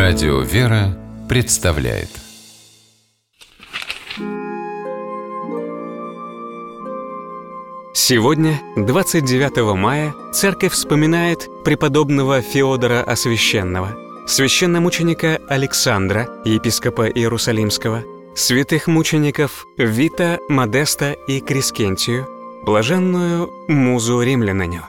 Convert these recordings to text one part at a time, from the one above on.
Радио «Вера» представляет. Сегодня, 29 мая, Церковь вспоминает преподобного Феодора Освященного, священномученика Александра, епископа Иерусалимского, святых мучеников Вита, Модеста и Крескентию, блаженную Музу Римляниню.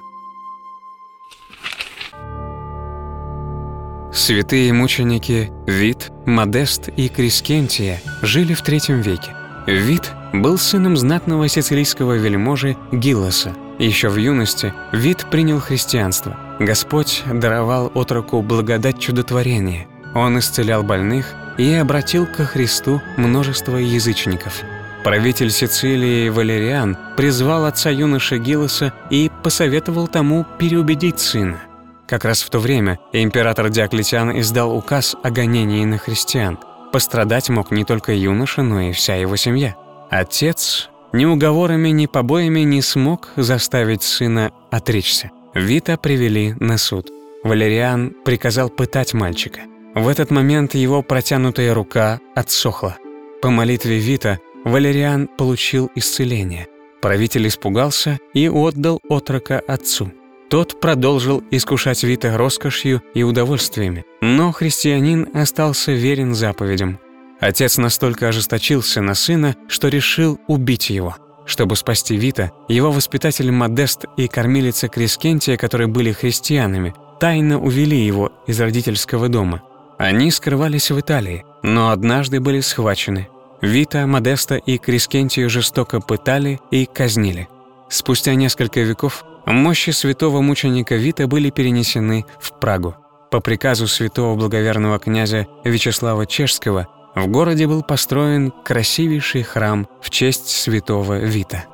Святые мученики Вит, Модест и Крескентия жили в III веке. Вит был сыном знатного сицилийского вельможи Гиллоса. Еще в юности Вит принял христианство. Господь даровал отроку благодать чудотворения. Он исцелял больных и обратил ко Христу множество язычников. Правитель Сицилии Валериан призвал отца юноши Гиллоса и посоветовал тому переубедить сына. Как раз в то время император Диоклетиан издал указ о гонении на христиан. Пострадать мог не только юноша, но и вся его семья. Отец ни уговорами, ни побоями не смог заставить сына отречься. Вита привели на суд. Валериан приказал пытать мальчика. В этот момент его протянутая рука отсохла. По молитве Вита Валериан получил исцеление. Правитель испугался и отдал отрока отцу. Тот продолжил искушать Вита роскошью и удовольствиями, но христианин остался верен заповедям. Отец настолько ожесточился на сына, что решил убить его. Чтобы спасти Вита, его воспитатель Модест и кормилица Крескентия, которые были христианами, тайно увели его из родительского дома. Они скрывались в Италии, но однажды были схвачены. Вита, Модеста и Крескентию жестоко пытали и казнили. Спустя несколько веков мощи святого мученика Вита были перенесены в Прагу. По приказу святого благоверного князя Вячеслава Чешского в городе был построен красивейший храм в честь святого Вита.